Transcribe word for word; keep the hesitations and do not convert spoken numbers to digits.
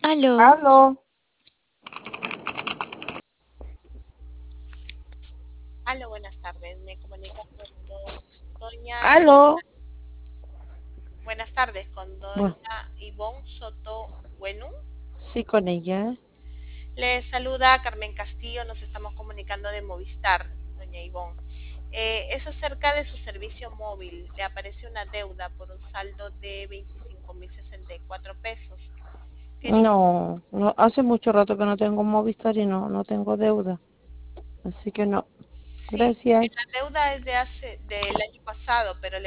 Aló, Aló, Aló, buenas tardes. Me comunica con do- doña aló. Buenas tardes con Bueno, doña Ivonne Soto Buenú. sí, con ella. Le saluda Carmen Castillo. Nos estamos comunicando de Movistar, doña Ivonne. Eh, es acerca de su servicio móvil. Le aparece una deuda por un saldo de veinticinco mil sesenta y cuatro pesos. Quería, No, no, hace mucho rato que no tengo Movistar y no, no tengo deuda. Así que no. sí, porque Gracias. la deuda es de hace, del año pasado, pero le